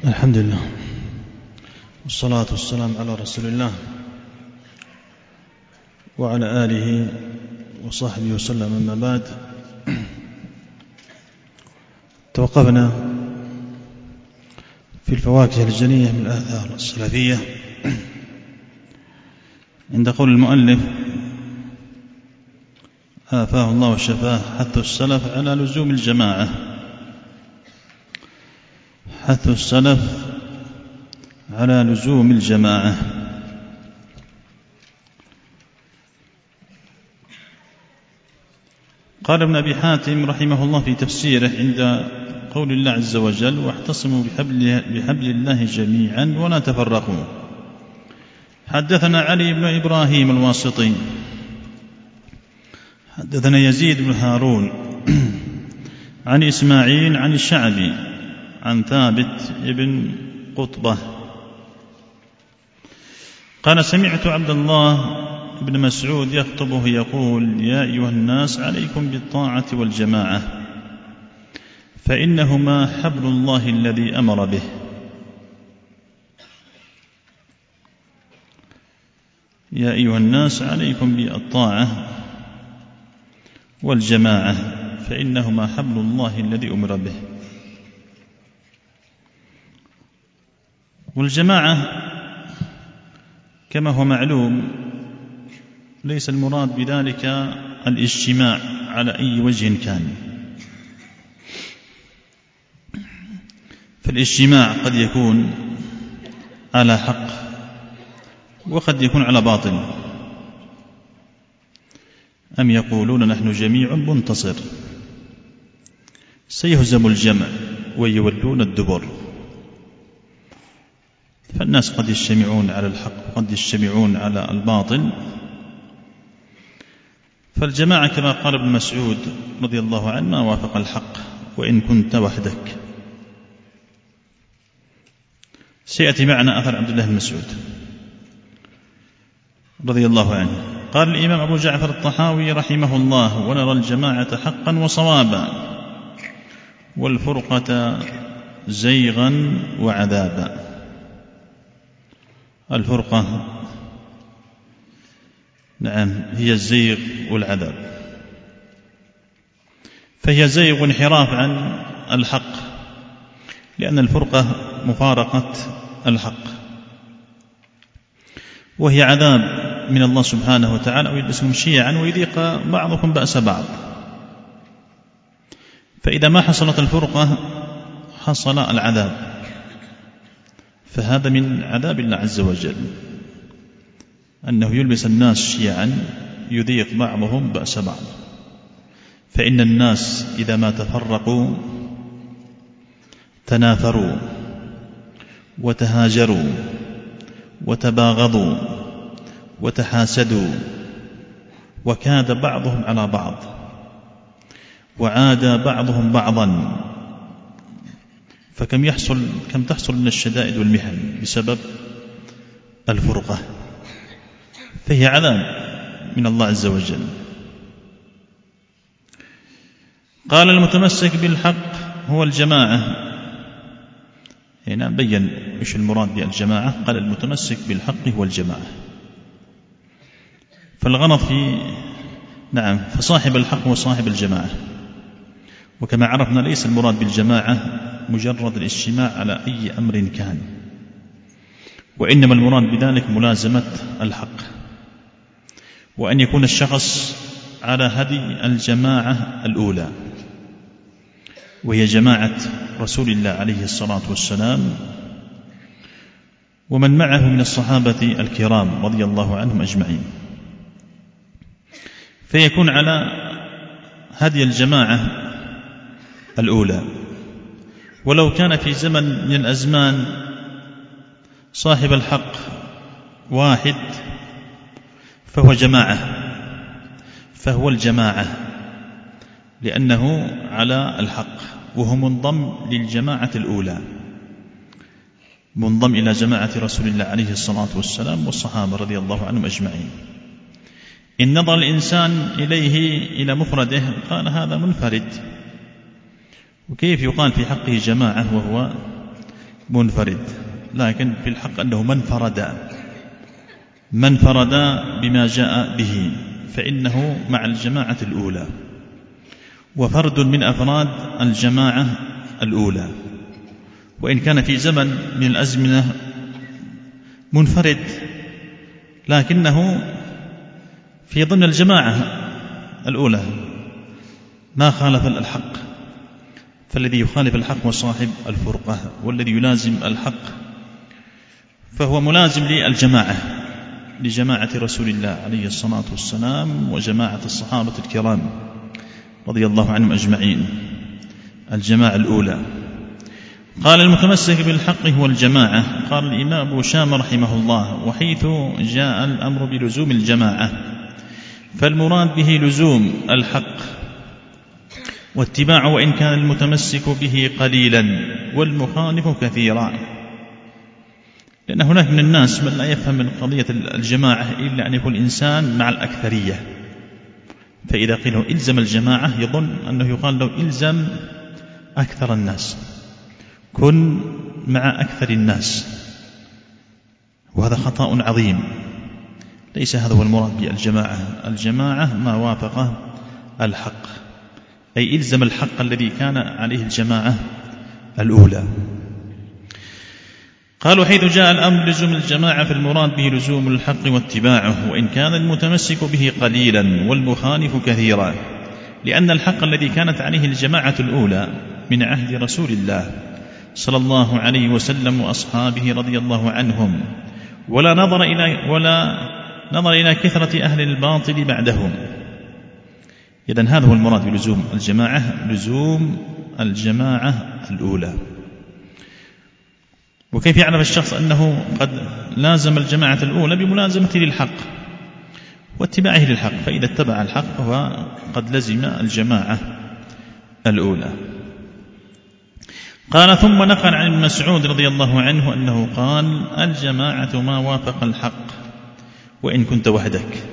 الحمد لله والصلاة والسلام على رسول الله وعلى آله وصحبه وسلم. أما بعد، توقفنا في الفواكه الجنية من الآثار السلفية عند قول المؤلف عافاه الله وشفاه: حث السلف على لزوم الجماعة. حث السلف على لزوم الجماعة. قال ابن أبي حاتم رحمه الله في تفسيره عند قول الله عز وجل: واعتصموا بحبل الله جميعا ولا تفرقوا. حدثنا علي بن إبراهيم الواسطي حدثنا يزيد بن هارون عن إسماعيل عن الشعبي عن ثابت بن قطبة قال: سمعت عبد الله بن مسعود يخطبه يقول: يا أيها الناس، عليكم بالطاعة والجماعة، فإنهما حبل الله الذي أمر به. يا أيها الناس، عليكم بالطاعة والجماعة، فإنهما حبل الله الذي أمر به. والجماعة كما هو معلوم ليس المراد بذلك الاجتماع على أي وجه كان، فالاجتماع قد يكون على حق وقد يكون على باطل. أم يقولون نحن جميع منتصر، سيهزم الجمع ويولون الدبر. فالناس قد يجتمعون على الحق وقد يجتمعون على الباطل. فالجماعة كما قال ابن مسعود رضي الله عنه: ما وافق الحق وإن كنت وحدك. سيأتي معنا أثر عبد الله بن مسعود رضي الله عنه. قال الإمام أبو جعفر الطحاوي رحمه الله: ونرى الجماعة حقا وصوابا، والفرقة زيغا وعذابا. الفرقة نعم هي الزيغ والعذاب، فهي زيغ وانحراف عن الحق، لأن الفرقة مفارقة الحق، وهي عذاب من الله سبحانه وتعالى، ويلبسهم شيعا ويذيق بعضكم بأس بعض. فإذا ما حصلت الفرقة حصل العذاب، فهذا من عذاب الله عز وجل، أنه يلبس الناس شيعا يذيق بعضهم بأس بعض. فإن الناس إذا ما تفرقوا تنافروا وتهاجروا وتباغضوا وتحاسدوا، وكاد بعضهم على بعض، وعاد بعضهم بعضا. فكم تحصل من الشدائد والمحن بسبب الفرقة، فهي عذاب من الله عز وجل. قال: المتمسك بالحق هو الجماعة. هنا بين إيش المراد بالجماعة. قال: المتمسك بالحق هو الجماعة. فالغلط فصاحب الحق هو صاحب الجماعة. وكما عرفنا ليس المراد بالجماعة مجرد الاجتماع على أي أمر كان، وإنما المراد بذلك ملازمة الحق، وأن يكون الشخص على هدي الجماعة الأولى، وهي جماعة رسول الله عليه الصلاة والسلام ومن معه من الصحابة الكرام رضي الله عنهم أجمعين. فيكون على هدي الجماعة الأولى. ولو كان في زمن من الأزمان صاحب الحق واحد فهو الجماعة، لأنه على الحق وهو منضم للجماعة الأولى، منضم إلى جماعة رسول الله عليه الصلاة والسلام والصحابة رضي الله عنهم أجمعين. إن نظر الإنسان إليه إلى مفرده قال: هذا منفرد، وكيف يقال في حقه جماعة وهو منفرد، لكن في الحق أنه من فرد بما جاء به فإنه مع الجماعة الأولى، وفرد من أفراد الجماعة الأولى، وإن كان في زمن من الأزمنة منفرد لكنه في ضمن الجماعة الأولى ما خالف الحق. فالذي يخالف الحق هو صاحب الفرقة، والذي يلازم الحق فهو ملازم لجماعة رسول الله عليه الصلاة والسلام وجماعة الصحابة الكرام رضي الله عنهم أجمعين، الجماعة الأولى. قال المتمسك بالحق هو الجماعة. قال الإمام أبو شام رحمه الله: وحيث جاء الأمر بلزوم الجماعة فالمراد به لزوم الحق واتباعه، وإن كان المتمسك به قليلا والمخالف كثيرا. لأن هناك من الناس من لا يفهم من قضية الجماعة إلا أن يكون الإنسان مع الأكثرية، فإذا قيل له إلزم الجماعة يظن أنه يقال له إلزم أكثر الناس، كن مع أكثر الناس، وهذا خطأ عظيم. ليس هذا هو المراد بالجماعة. الجماعة ما وافق الحق، أي إلزم الحق الذي كان عليه الجماعة الأولى. قالوا: حيث جاء الأمر لزوم الجماعة فالمراد به لزوم الحق واتباعه، وإن كان المتمسك به قليلا والمخالف كثيرا، لأن الحق الذي كانت عليه الجماعة الأولى من عهد رسول الله صلى الله عليه وسلم وأصحابه رضي الله عنهم، ولا نظر إلى كثرة أهل الباطل بعدهم. إذن هذا هو المراد بلزوم الجماعة، لزوم الجماعة الأولى. وكيف يعرف الشخص أنه قد لازم الجماعة الأولى؟ بملازمته للحق واتباعه للحق، فإذا اتبع الحق فهو قد لزم الجماعة الأولى. قال: ثم نقل عن ابن مسعود رضي الله عنه أنه قال: الجماعة ما وافق الحق وإن كنت وحدك.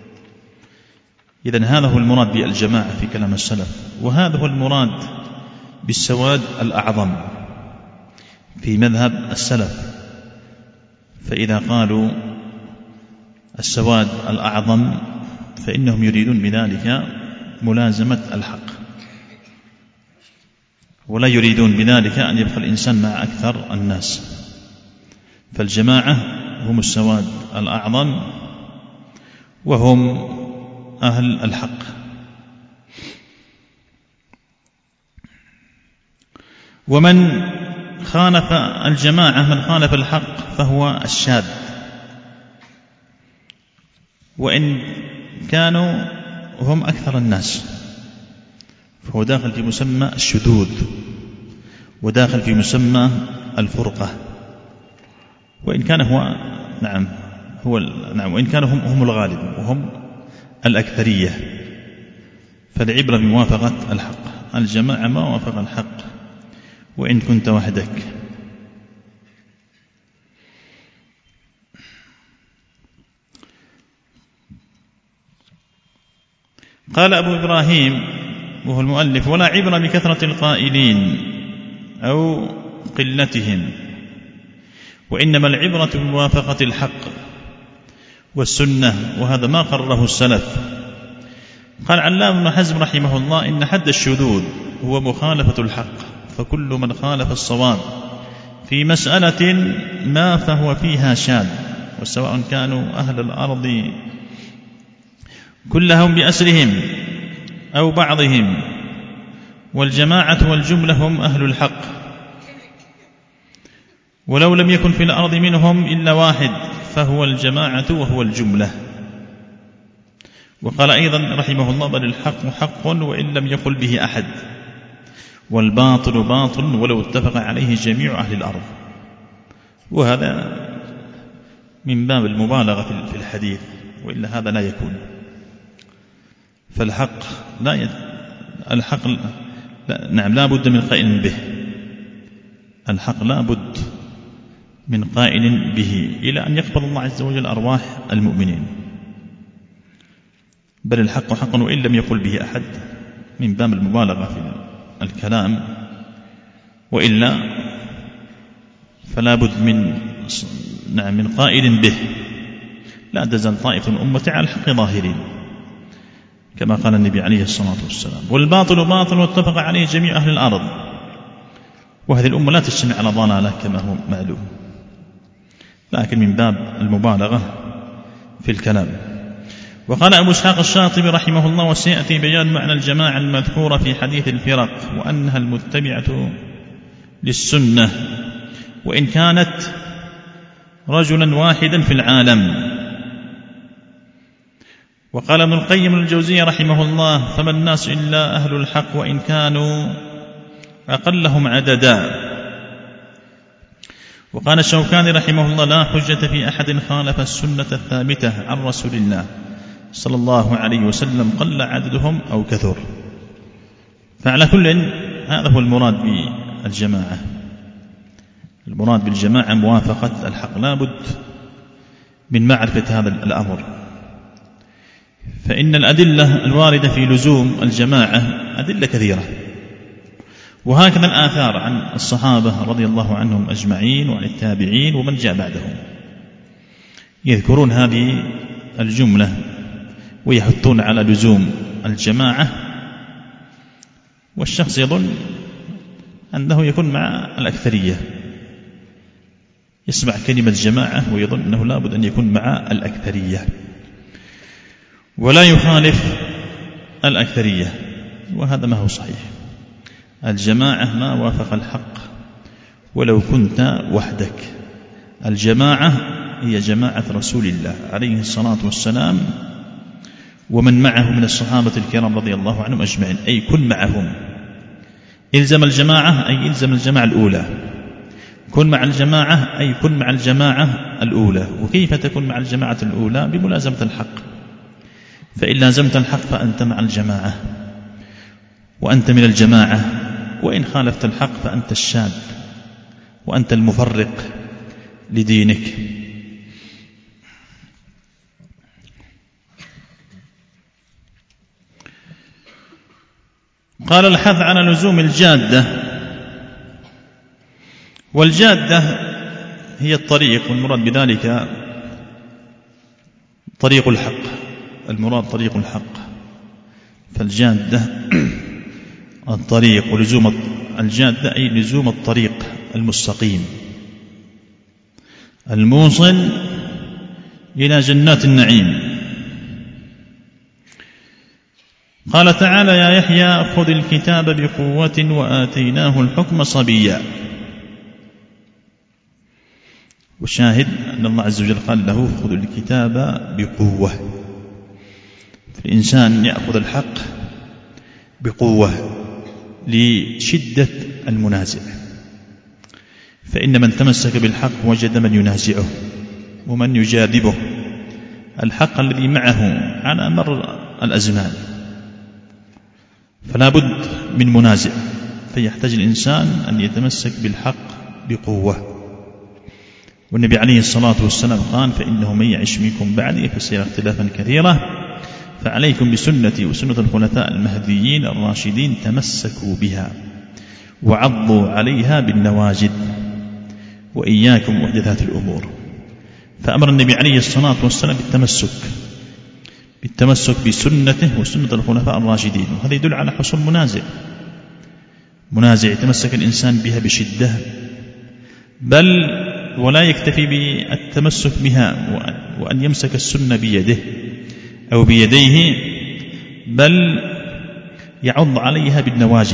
إذن هذا هو المراد بالجماعة في كلام السلف، وهذا هو المراد بالسواد الأعظم في مذهب السلف. فإذا قالوا السواد الأعظم فإنهم يريدون بذلك ملازمة الحق، ولا يريدون بذلك أن يبقى الإنسان مع أكثر الناس. فالجماعة هم السواد الأعظم وهم أهل الحق. ومن خالف الجماعة، من خالف الحق فهو الشاذ، وإن كانوا هم أكثر الناس، فهو داخل في مسمى الشذوذ وداخل في مسمى الفرقة، وإن كان وإن كانوا هم الغالب وهم الأكثرية. فالعبرة بموافقة الحق. الجماعة ما وافق الحق وإن كنت وحدك. قال أبو إبراهيم وهو المؤلف: ولا عبرة بكثرة القائلين أو قلتهم، وإنما العبرة بموافقة الحق والسنة، وهذا ما قرره السلف. قال علامة ابن حزم رحمه الله: إن حد الشذوذ هو مخالفة الحق، فكل من خالف الصواب في مسألة ما فهو فيها شاذ، وسواء كانوا أهل الأرض كلهم بأسرهم أو بعضهم، والجماعة والجملة هم أهل الحق، ولو لم يكن في الأرض منهم إلا واحد فهو الجماعة وهو الجملة. وقال أيضا رحمه الله: بل الحق حق وإن لم يقل به أحد، والباطل باطل ولو اتفق عليه جميع أهل الأرض. وهذا من باب المبالغة في الحديث، وإلا هذا لا يكون. فالحق لا بد من قائل به. الحق لا بد من قائل به إلى أن يقبل الله عز وجل أرواح المؤمنين. بل الحق حق وإن لم يقل به أحد، من باب المبالغة في الكلام، وإلا فلا بد من قائل به. لا تزال طائفة من أمتي على الحق ظاهرين، كما قال النبي عليه الصلاة والسلام. والباطل باطل واتفق عليه جميع أهل الأرض، وهذه الأمة لا تجتمع على ضلالة كما هو معلوم، لكن من باب المبالغة في الكلام. وقال أبو إسحاق الشاطبي رحمه الله: وسيأتي بيان معنى الجماعة المذكورة في حديث الفرق، وأنها المتبعة للسنة وإن كانت رجلا واحدا في العالم. وقال ابن القيم الجوزية رحمه الله: فما الناس إلا أهل الحق وإن كانوا أقلهم عددا. وقال الشوكاني رحمه الله: لا حجة في أحد خالف السنة الثابتة عن رسول الله صلى الله عليه وسلم قل عددهم أو كثر. فعلى كل هذا هو المراد بالجماعة. المراد بالجماعة موافقة الحق، لا بد من معرفة هذا الأمر، فإن الأدلة الواردة في لزوم الجماعة أدلة كثيرة، وهكذا الآثار عن الصحابة رضي الله عنهم أجمعين وعن التابعين ومن جاء بعدهم يذكرون هذه الجملة ويحثون على لزوم الجماعة. والشخص يظن أنه يكون مع الأكثرية، يسمع كلمة جماعة ويظن أنه لا بد أن يكون مع الأكثرية ولا يخالف الأكثرية، وهذا ما هو صحيح. الجماعة ما وافق الحق ولو كنت وحدك. الجماعة هي جماعة رسول الله عليه الصلاة والسلام ومن معه من الصحابة الكرام رضي الله عنهم أجمعين، أي كن معهم. إلزم الجماعة أي إلزم الجماعة الأولى، كن مع الجماعة أي كن مع الجماعة الأولى. وكيف تكون مع الجماعة الأولى؟ بملازمة الحق، فإن لازمت الحق فأنت مع الجماعة وأنت من الجماعة، وإن خالفت الحق فأنت الشاذ وأنت المفرق لدينك. قال: الحث على لزوم الجادة. والجادة هي الطريق، والمراد بذلك طريق الحق، المراد طريق الحق. فالجادة الطريق، ولزوم الجادة أي لزوم الطريق المستقيم الموصل إلى جنات النعيم. قال تعالى: يا يحيى خذ الكتاب بقوة وآتيناه الحكم صبيا. والشاهد أن الله عز وجل قال له: خذ الكتاب بقوة. فالإنسان يأخذ الحق بقوة لشدة المنازع، فإن من تمسك بالحق وجد من ينازعه ومن يجاذبه، الحق الذي معه على مر الأزمان. فلا بد من منازع، فيحتاج الإنسان أن يتمسك بالحق بقوة. والنبي عليه الصلاة والسلام قال: فإنه من يعش منكم بعدي فسيرى اختلافا كثيرا، فعليكم بسنتي وسنة الخلفاء المهديين الراشدين تمسكوا بها وعضوا عليها بالنواجذ وإياكم محدثات الأمور. فأمر النبي عليه الصلاة والسلام بالتمسك بسنته وسنة الخلفاء الراشدين، وهذا يدل على حصول منازع يتمسك الإنسان بها بشدة، بل ولا يكتفي بالتمسك بها وأن يمسك السنة بيده أو بيديه، بل يعض عليها بالنواجذ،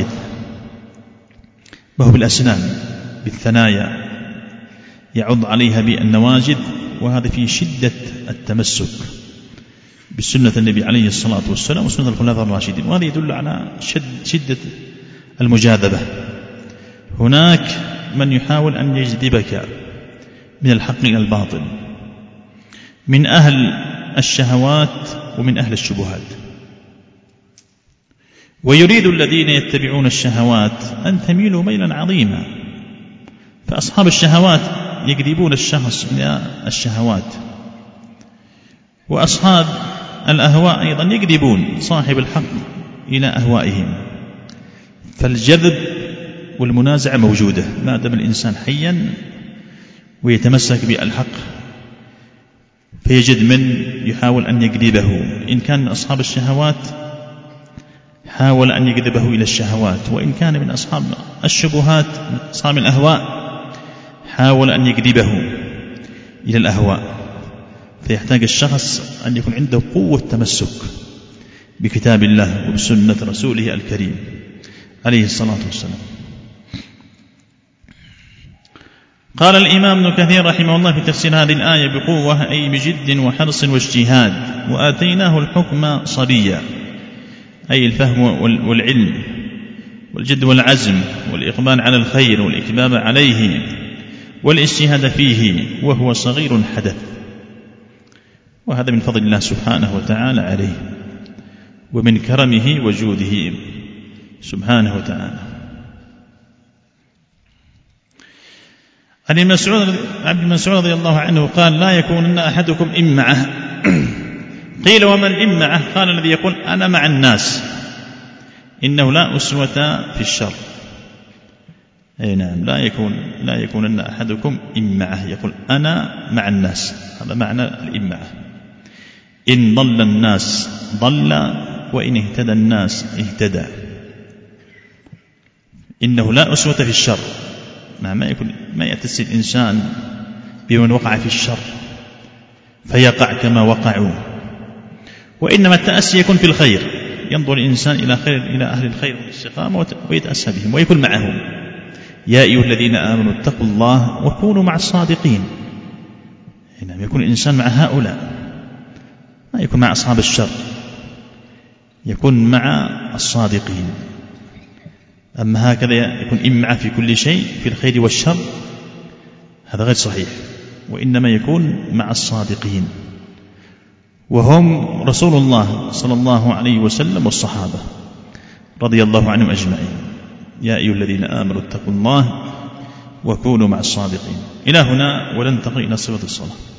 وهو بالأسنان بالثنايا، يعض عليها بالنواجذ، وهذا في شدة التمسك بسنة النبي عليه الصلاة والسلام وسنة الخلفاء الراشدين. وهذا يدل على شدة المجاذبة. هناك من يحاول أن يجذبك من الحق إلى الباطل، من أهل الشهوات ومن أهل الشبهات، ويريد الذين يتبعون الشهوات أن تميلوا ميلا عظيما. فأصحاب الشهوات يجذبون الشخص إلى الشهوات، وأصحاب الأهواء أيضا يجذبون صاحب الحق إلى أهوائهم. فالجذب والمنازعة موجودة ما دام الإنسان حيا ويتمسك بالحق فيجد من يحاول أن يجذبه. إن كان من أصحاب الشهوات حاول أن يجذبه إلى الشهوات، وإن كان من أصحاب الشبهات من أصحاب الأهواء حاول أن يجذبه إلى الأهواء. فيحتاج الشخص أن يكون عنده قوة تمسك بكتاب الله وبسنة رسوله الكريم عليه الصلاة والسلام. قال الإمام ابن كثير رحمه الله في تفسير هذه الآية بقوة أي بجد وحرص واجتهاد، وآتيناه الحكم صبيا أي الفهم والعلم والجد والعزم والإقبال على الخير والإكباب عليه والاجتهاد فيه وهو صغير حدث. وهذا من فضل الله سبحانه وتعالى عليه ومن كرمه وجوده سبحانه وتعالى. عن عبد المسعود رضي الله عنه قال لا يكونن أحدكم إمعة. قيل وما الإمعة؟ قال الذي يقول أنا مع الناس، إنه لا أسوة في الشر. أي نعم، لا يكونن أحدكم إمعة، يقول أنا مع الناس، هذا معنى الإمعة. إن ضل الناس ضل وإن اهتدى الناس اهتدى. إنه لا أسوة في الشر، ما يأتسي الإنسان بمن وقع في الشر فيقع كما وقعوا، وإنما التأسي يكون في الخير، ينظر الإنسان إلى أهل الخير والاستقامة ويتأسى بهم ويكون معهم. يا أيها الذين آمنوا اتقوا الله وكونوا مع الصادقين. إنما يكون الإنسان مع هؤلاء، ما يكون مع أصحاب الشر، يكون مع الصادقين. أما هكذا يكون إمعة في كل شيء في الخير والشر، هذا غير صحيح، وإنما يكون مع الصادقين، وهم رسول الله صلى الله عليه وسلم والصحابة رضي الله عنهم أجمعين. يا أيها الذين آمنوا اتقوا الله وكونوا مع الصادقين. إلى هنا ولننتقل إلى صفة الصلاة.